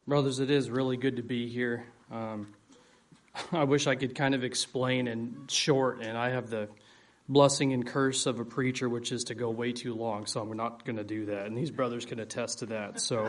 Brothers, it is really good to be here. I wish I could kind of explain in short, and I have the blessing and curse of a preacher, which is to go way too long, so I'm not going to do that, and these brothers can attest to that. So,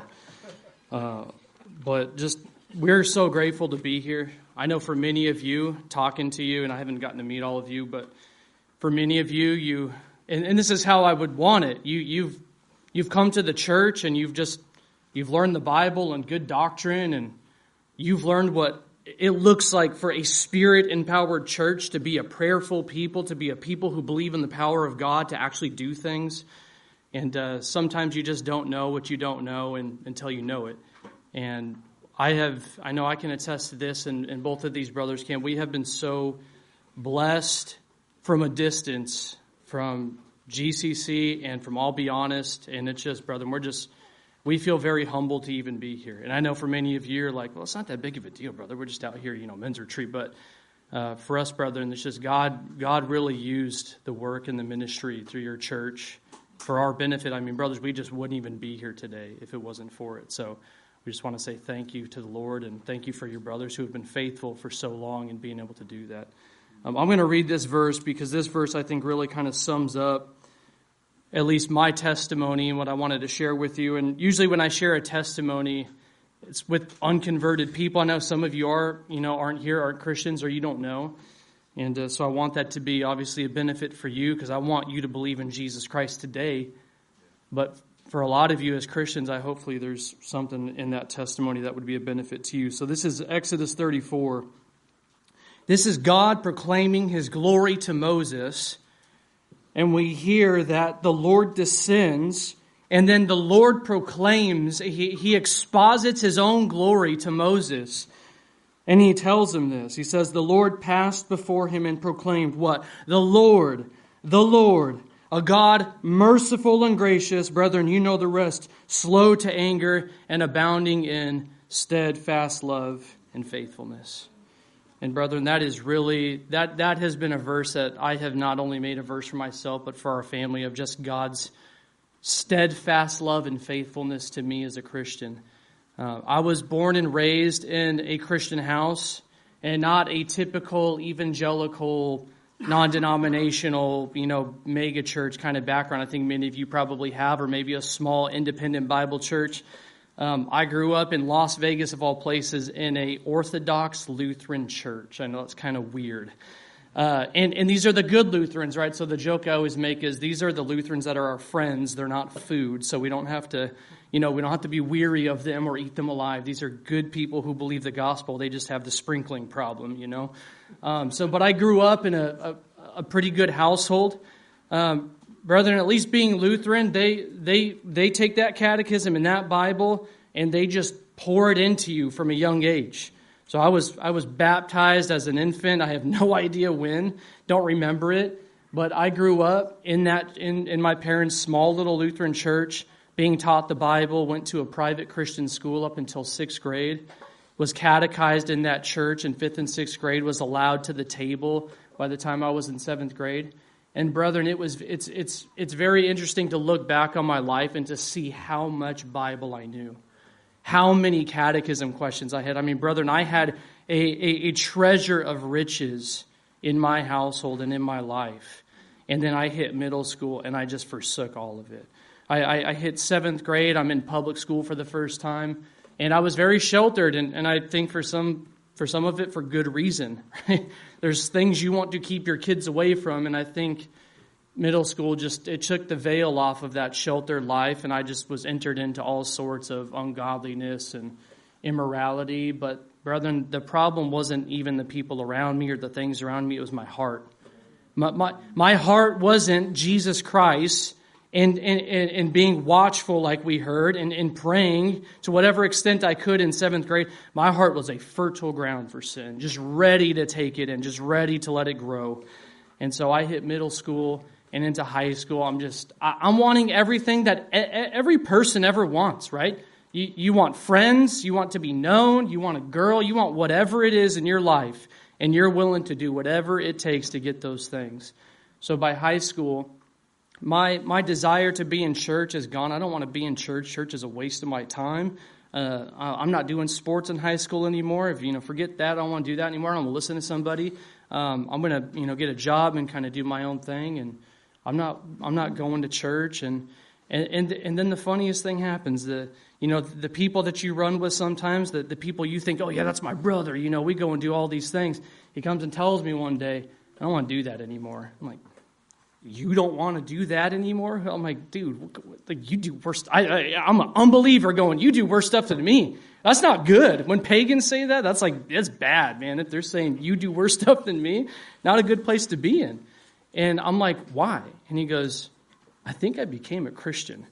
but just, we're so grateful to be here. I know for many of you, talking to you, and I haven't gotten to meet all of you, but for many of you, and this is how I would want it, you've come to the church, and you've learned the Bible and good doctrine, and you've learned what it looks like for a Spirit-empowered church to be a prayerful people, to be a people who believe in the power of God to actually do things. And sometimes you just don't know what you don't know until you know it. And I know I can attest to this, and both of these brothers can. We have been so blessed from a distance from GCC and from All Be Honest, and it's just, brother, we feel very humbled to even be here. And I know for many of you, you're like, well, it's not that big of a deal, brother. We're just out here, men's retreat. But for us, brethren, it's just God really used the work and the ministry through your church for our benefit. I mean, brothers, we just wouldn't even be here today if it wasn't for it. So we just want to say thank you to the Lord, and thank you for your brothers who have been faithful for so long in being able to do that. I'm going to read this verse because this verse, I think, really kind of sums up at least my testimony and what I wanted to share with you. And usually when I share a testimony, it's with unconverted people. I know some of you aren't here, aren't Christians, or you don't know. And so I want that to be obviously a benefit for you, because I want you to believe in Jesus Christ today. But for a lot of you as Christians, hopefully there's something in that testimony that would be a benefit to you. So this is Exodus 34. This is God proclaiming His glory to Moses. And we hear that the Lord descends, and then the Lord proclaims, He exposits His own glory to Moses. And He tells him this. He says, the Lord passed before him and proclaimed what? The Lord, a God merciful and gracious. Brethren, you know the rest. Slow to anger and abounding in steadfast love and faithfulness. And brethren, that is really, that has been a verse that I have not only made a verse for myself, but for our family, of just God's steadfast love and faithfulness to me as a Christian. I was born and raised in a Christian house, and not a typical evangelical, non-denominational, mega church kind of background. I think many of you probably have, or maybe a small independent Bible church. I grew up in Las Vegas, of all places, in a Orthodox Lutheran church. I know it's kind of weird. And these are the good Lutherans, right? So the joke I always make is these are the Lutherans that are our friends. They're not food, so we don't have to, we don't have to be weary of them or eat them alive. These are good people who believe the gospel. They just have the sprinkling problem, but I grew up in a pretty good household. Brethren, at least being Lutheran, they take that catechism and that Bible, and they just pour it into you from a young age. So I was baptized as an infant. I have no idea when, don't remember it, but I grew up in my parents' small little Lutheran church, being taught the Bible, went to a private Christian school up until 6th grade, was catechized in that church in 5th and 6th grade, was allowed to the table by the time I was in 7th grade. And brethren, it's very interesting to look back on my life and to see how much Bible I knew, how many catechism questions I had. I mean, brethren, I had a treasure of riches in my household and in my life. And then I hit middle school, and I just forsook all of it. I hit 7th grade. I'm in public school for the first time, and I was very sheltered. And I think for some of it, for good reason. Right? There's things you want to keep your kids away from, and I think middle school it took the veil off of that sheltered life, and I just was entered into all sorts of ungodliness and immorality. But brethren, the problem wasn't even the people around me or the things around me. It was my heart. My heart wasn't Jesus Christ. And being watchful, like we heard, and praying to whatever extent I could in 7th grade, my heart was a fertile ground for sin, just ready to take it and just ready to let it grow. And so I hit middle school and into high school. I'm wanting everything that every person ever wants, right? You want friends, you want to be known, you want a girl, you want whatever it is in your life, and you're willing to do whatever it takes to get those things. So by high school, my desire to be in church is gone. I don't want to be in church. Church is a waste of my time. I'm not doing sports in high school anymore. If forget that, I don't want to do that anymore. I'm going to listen to somebody. I'm going to get a job and kind of do my own thing, and I'm not going to church. And then the funniest thing happens. The people that you run with sometimes, the people you think, oh yeah, that's my brother. We go and do all these things. He comes and tells me one day, I don't want to do that anymore. I'm like, you don't want to do that anymore? I'm like, dude, you do worse. I'm an unbeliever going, you do worse stuff than me. That's not good. When pagans say that, that's bad, man. If they're saying you do worse stuff than me, not a good place to be in. And I'm like, why? And he goes, I think I became a Christian.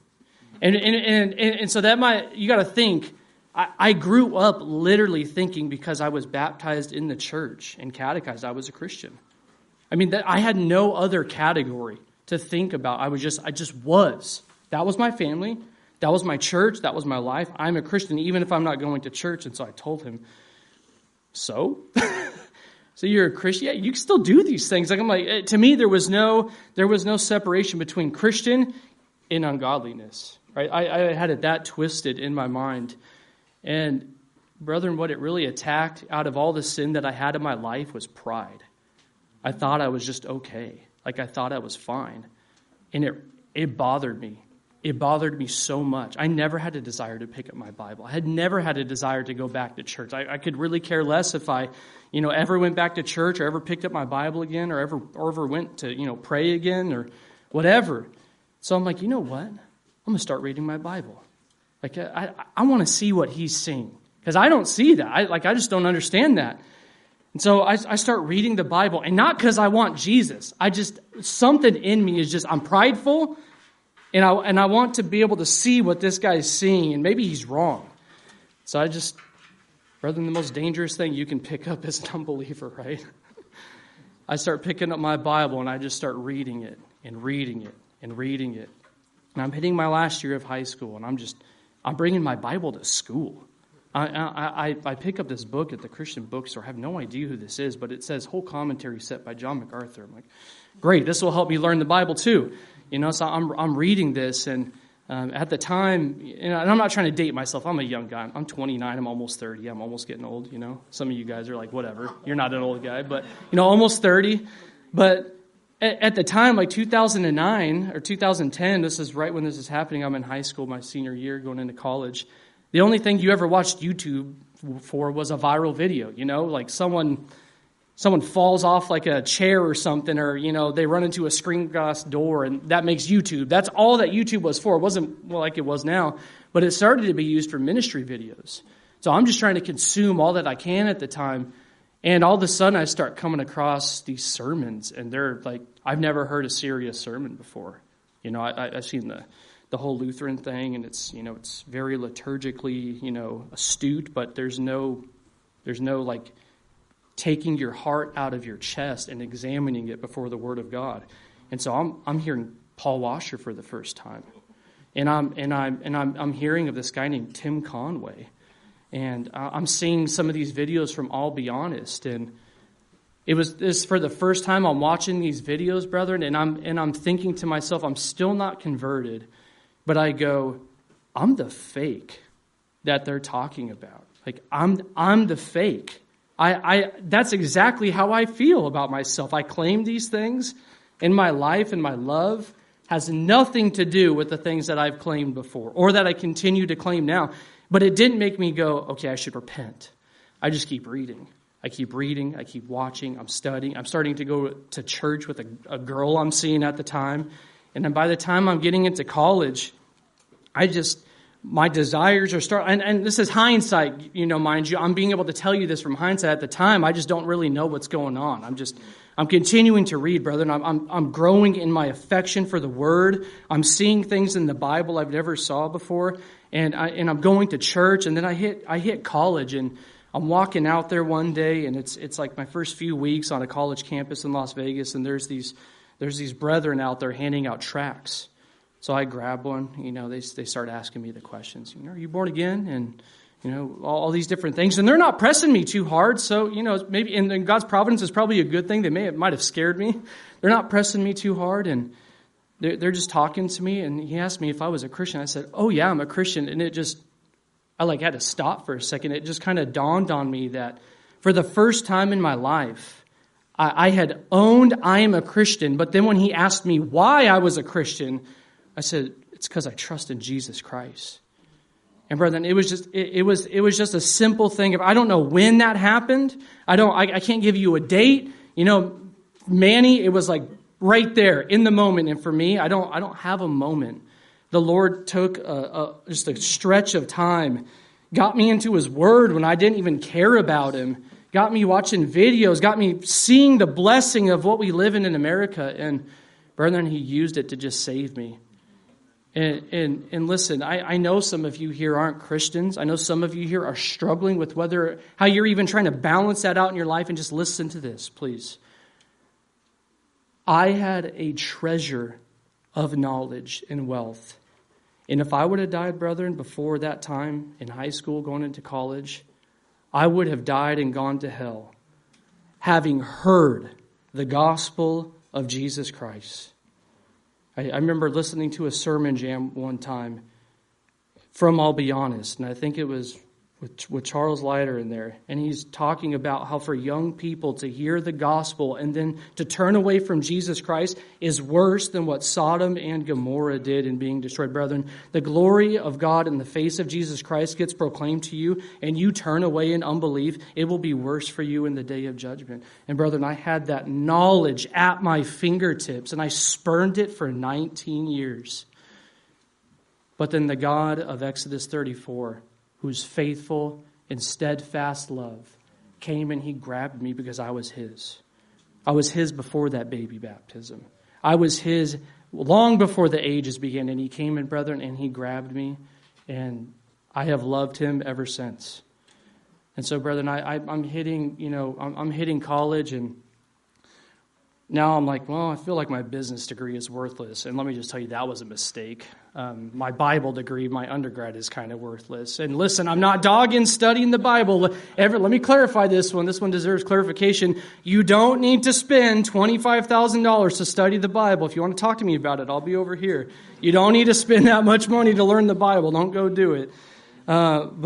And so you got to think, I grew up literally thinking because I was baptized in the church and catechized, I was a Christian. I mean, I had no other category to think about. I just was. That was my family. That was my church. That was my life. I'm a Christian, even if I'm not going to church. And so I told him, so? So you're a Christian? Yeah, you can still do these things. I'm like, to me, there was no separation between Christian and ungodliness. Right? I had it that twisted in my mind. And brethren, what it really attacked out of all the sin that I had in my life was pride. I thought I was just okay. Like I thought I was fine. And it bothered me. It bothered me so much. I never had a desire to pick up my Bible. I had never had a desire to go back to church. I could really care less if I, ever went back to church or ever picked up my Bible again or ever went to, pray again or whatever. So I'm like, you know what? I'm going to start reading my Bible. Like I want to see what he's seeing because I don't see that. I just don't understand that. And so I start reading the Bible, and not because I want Jesus. Something in me is just, I'm prideful, and I want to be able to see what this guy is seeing, and maybe he's wrong. So rather than the most dangerous thing you can pick up as an unbeliever, right? I start picking up my Bible, and I just start reading it, and reading it, and reading it. And I'm hitting my last year of high school, and I'm bringing my Bible to school. I pick up this book at the Christian bookstore. I have no idea who this is, but it says whole commentary set by John MacArthur. I'm like, great, this will help me learn the Bible too. So I'm reading this, and at the time, and I'm not trying to date myself. I'm a young guy. I'm 29. I'm almost 30. I'm almost getting old. Some of you guys are like, whatever. You're not an old guy, but almost 30. But at the time, like 2009 or 2010, this is right when this is happening. I'm in high school, my senior year, going into college. The only thing you ever watched YouTube for was a viral video, like someone falls off like a chair or something, or, they run into a screen glass door, and that makes YouTube. That's all that YouTube was for. It wasn't like it was now, but it started to be used for ministry videos. So I'm just trying to consume all that I can at the time, and all of a sudden I start coming across these sermons, and they're like, I've never heard a serious sermon before. I've seen the whole Lutheran thing, and it's very liturgically astute, but there's no like taking your heart out of your chest and examining it before the Word of God. And so I'm hearing Paul Washer for the first time, and I'm hearing of this guy named Tim Conway, and I'm seeing some of these videos from I'll Be Honest, and this for the first time I'm watching these videos, brethren, and I'm thinking to myself, I'm still not converted. But I go, I'm the fake that they're talking about. Like I'm the fake. That's exactly how I feel about myself. I claim these things in my life, and my love has nothing to do with the things that I've claimed before or that I continue to claim now. But it didn't make me go, okay, I should repent. I just keep reading. I keep reading. I keep watching. I'm studying. I'm starting to go to church with a girl I'm seeing at the time. And then by the time I'm getting into college, my desires are starting, and this is hindsight, mind you. I'm being able to tell you this from hindsight. At the time, I just don't really know what's going on. I'm continuing to read, brother, and I'm growing in my affection for the Word. I'm seeing things in the Bible I've never saw before, and I'm going to church, and then I hit college, and I'm walking out there one day, and it's like my first few weeks on a college campus in Las Vegas, and there's these brethren out there handing out tracts. So I grab one. They start asking me the questions. Are you born again? And all these different things, and they're not pressing me too hard. So maybe in God's providence is probably a good thing. They might have scared me. They're not pressing me too hard, and they're just talking to me. And he asked me if I was a Christian. I said, "Oh yeah, I'm a Christian." And had to stop for a second. It just kind of dawned on me that for the first time in my life, I had owned I am a Christian. But then when he asked me why I was a Christian, I said, it's because I trust in Jesus Christ. And brethren, it was just a simple thing. I don't know when that happened. I can't give you a date. Manny, it was like right there in the moment. And for me, I don't have a moment. The Lord took just a stretch of time, got me into His Word when I didn't even care about Him, got me watching videos, got me seeing the blessing of what we live in America. And brethren, He used it to just save me. And listen, I know some of you here aren't Christians. I know some of you here are struggling with how you're even trying to balance that out in your life. And just listen to this, please. I had a treasure of knowledge and wealth. And if I would have died, brethren, before that time in high school, going into college, I would have died and gone to hell, having heard the gospel of Jesus Christ. I remember listening to a sermon jam one time from I'll Be Honest, and I think it was with Charles Leiter in there, and he's talking about how for young people to hear the gospel and then to turn away from Jesus Christ is worse than what Sodom and Gomorrah did in being destroyed. Brethren, the glory of God in the face of Jesus Christ gets proclaimed to you, and you turn away in unbelief, it will be worse for you in the day of judgment. And brethren, I had that knowledge at my fingertips, and I spurned it for 19 years. But then the God of Exodus 34, whose faithful and steadfast love, came and He grabbed me because I was His. I was His before that baby baptism. I was His long before the ages began, and He came in, brethren, and He grabbed me, and I have loved Him ever since. And so, brethren, I'm hitting college, and now I'm like, well, I feel like my business degree is worthless. And let me just tell you, that was a mistake. My Bible degree, my undergrad, is kind of worthless. And listen, I'm not dogging studying the Bible. Let me clarify this one. This one deserves clarification. You don't need to spend $25,000 to study the Bible. If you want to talk to me about it, I'll be over here. You don't need to spend that much money to learn the Bible. Don't go do it. I'm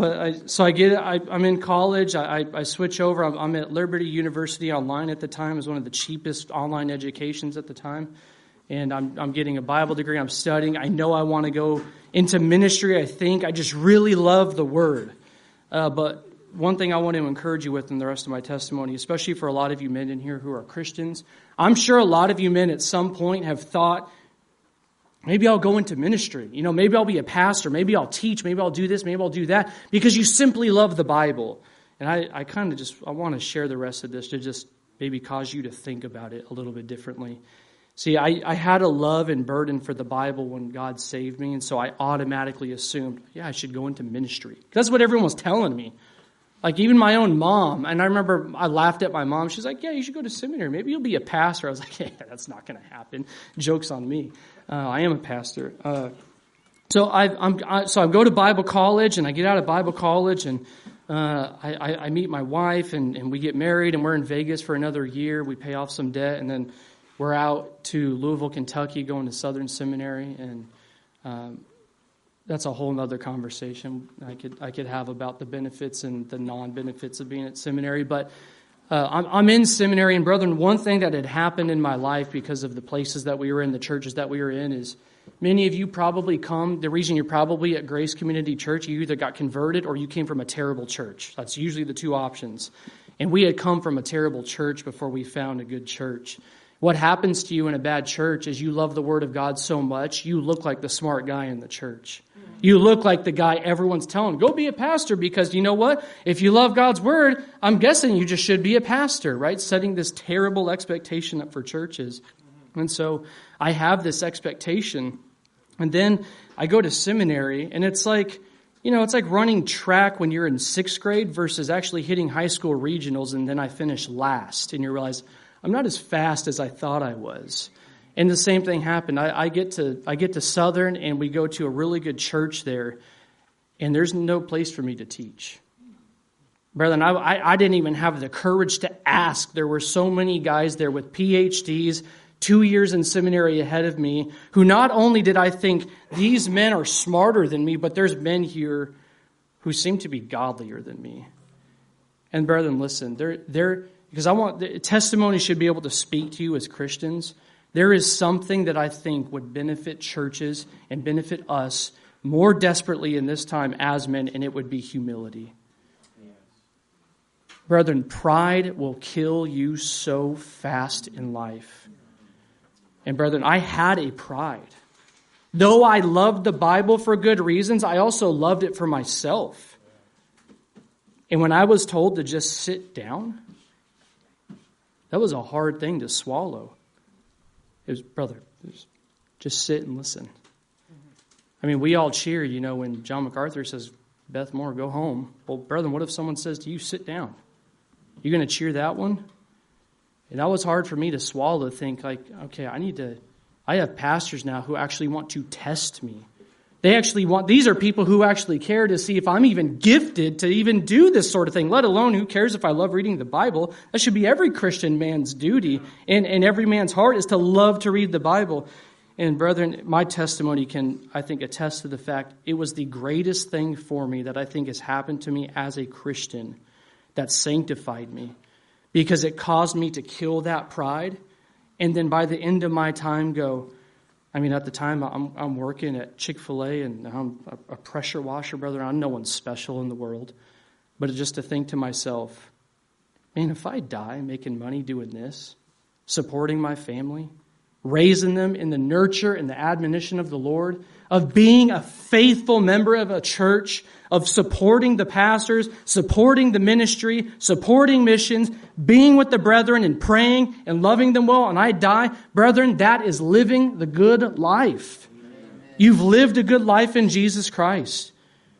in college. I switch over. I'm at Liberty University online at the time. It was one of the cheapest online educations at the time. And I'm getting a Bible degree. I'm studying. I know I want to go into ministry. I just really love the Word. But one thing I want to encourage you with in the rest of my testimony, especially for a lot of you men in here who are Christians, I'm sure a lot of you men at some point have thought, maybe I'll go into ministry. Maybe I'll be a pastor. Maybe I'll teach. Maybe I'll do this. Maybe I'll do that. Because you simply love the Bible. And I want to share the rest of this to just maybe cause you to think about it a little bit differently. See, I had a love and burden for the Bible when God saved me. And so I automatically assumed, I should go into ministry. That's what everyone was telling me. Like even my own mom. And I remember I laughed at my mom. She's like, you should go to seminary. Maybe you'll be a pastor. I was like, that's not going to happen. Joke's on me. I am a pastor. So I go to Bible college, and I get out of Bible college, and I meet my wife, and we get married, and we're in Vegas for another year. We pay off some debt, and then we're out to Louisville, Kentucky, going to Southern Seminary, and that's a whole other conversation I could have about the benefits and the non-benefits of being at seminary. But I'm in seminary, and brethren, one thing that had happened in my life because of the places that we were in, the churches that we were in, is many of you probably the reason you're probably at Grace Community Church, you either got converted or you came from a terrible church. That's usually the two options. And we had come from a terrible church before we found a good church. What happens to you in a bad church is you love the Word of God so much, you look like the smart guy in the church. You look like the guy everyone's telling, go be a pastor, because you know what? If you love God's Word, I'm guessing you just should be a pastor, right? Setting this terrible expectation up for churches. And so I have this expectation. And then I go to seminary, and it's like, it's like running track when you're in 6th grade versus actually hitting high school regionals, and then I finish last. And you realize, I'm not as fast as I thought I was. And the same thing happened. I get to Southern, and we go to a really good church there, and there's no place for me to teach. Brethren, I didn't even have the courage to ask. There were so many guys there with PhDs, 2 years in seminary ahead of me, who not only did I think these men are smarter than me, but there's men here who seem to be godlier than me. And brethren, listen, because I want the testimony should be able to speak to you as Christians. There is something that I think would benefit churches and benefit us more desperately in this time as men, and it would be humility. Yes. Brethren, pride will kill you so fast in life. And brethren, I had a pride. Though I loved the Bible for good reasons, I also loved it for myself. And when I was told to just sit down, that was a hard thing to swallow. Just sit and listen. I mean, we all cheer, when John MacArthur says, Beth Moore, go home. Well, brethren, what if someone says to you, sit down? You going to cheer that one? And that was hard for me to swallow, to think okay, I have pastors now who actually want to test me. These are people who actually care to see if I'm even gifted to even do this sort of thing, let alone who cares if I love reading the Bible. That should be every Christian man's duty, and every man's heart is to love to read the Bible. And brethren, my testimony can, I think, attest to the fact it was the greatest thing for me that I think has happened to me as a Christian that sanctified me, because it caused me to kill that pride. And then by the end of my time at the time I'm working at Chick-fil-A and I'm a pressure washer, brother. I'm no one special in the world. But just to think to myself, man, if I die making money doing this, supporting my family, raising them in the nurture and the admonition of the Lord, of being a faithful member of a church, of supporting the pastors, supporting the ministry, supporting missions, being with the brethren and praying and loving them well, and I die, brethren, that is living the good life. Amen. You've lived a good life in Jesus Christ.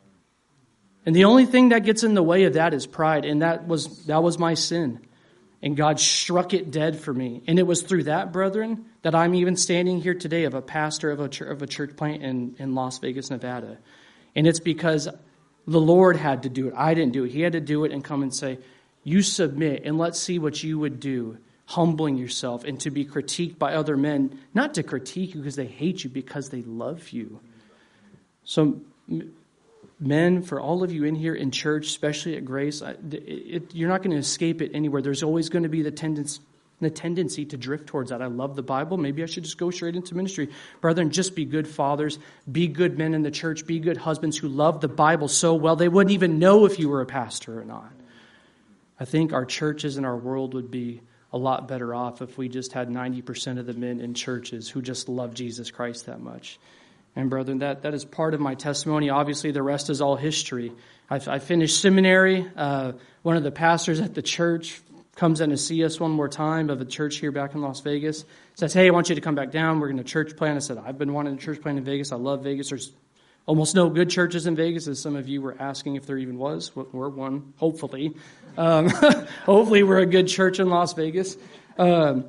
And the only thing that gets in the way of that is pride, and that was my sin. And God struck it dead for me. And it was through that, brethren, that I'm even standing here today of a pastor of a church plant in Las Vegas, Nevada. And it's because the Lord had to do it. I didn't do it. He had to do it and come and say, you submit and let's see what you would do, humbling yourself and to be critiqued by other men, not to critique you because they hate you, because they love you. So men, for all of you in here in church, especially at Grace, you're not going to escape it anywhere. There's always going to be the tendency to drift towards that. I love the Bible. Maybe I should just go straight into ministry. Brethren, just be good fathers. Be good men in the church. Be good husbands who love the Bible so well they wouldn't even know if you were a pastor or not. I think our churches and our world would be a lot better off if we just had 90% of the men in churches who just love Jesus Christ that much. And brethren, that is part of my testimony. Obviously, the rest is all history. I finished seminary. One of the pastors at the church comes in to see us one more time of a church here back in Las Vegas. Says, hey, I want you to come back down. We're going to church plant. I said, I've been wanting a church plant in Vegas. I love Vegas. There's almost no good churches in Vegas, as some of you were asking if there even was. We're one, hopefully. Hopefully we're a good church in Las Vegas. And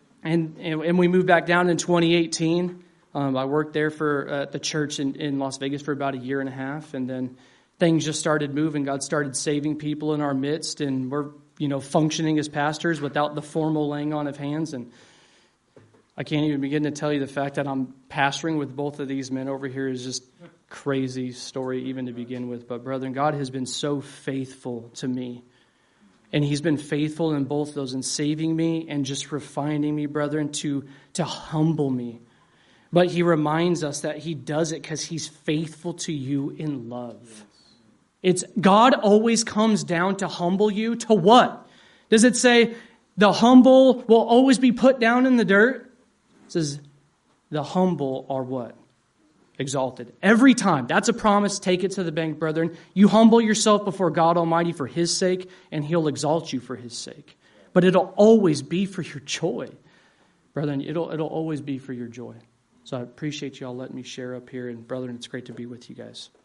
we moved back down in 2018. I worked there for the church in Las Vegas for about a year and a half, and then things just started moving. God started saving people in our midst, and we're functioning as pastors without the formal laying on of hands. And I can't even begin to tell you the fact that I'm pastoring with both of these men over here is just crazy story even to begin with. But brethren, God has been so faithful to me. And He's been faithful in both those, in saving me and just refining me, brethren, to humble me. But He reminds us that He does it because He's faithful to you in love. It's God always comes down to humble you. To what? Does it say the humble will always be put down in the dirt? It says the humble are what? Exalted. Every time. That's a promise. Take it to the bank, brethren. You humble yourself before God Almighty for His sake, and He'll exalt you for His sake. But it'll always be for your joy. Brethren, it'll always be for your joy. So I appreciate you all letting me share up here. And brethren, it's great to be with you guys.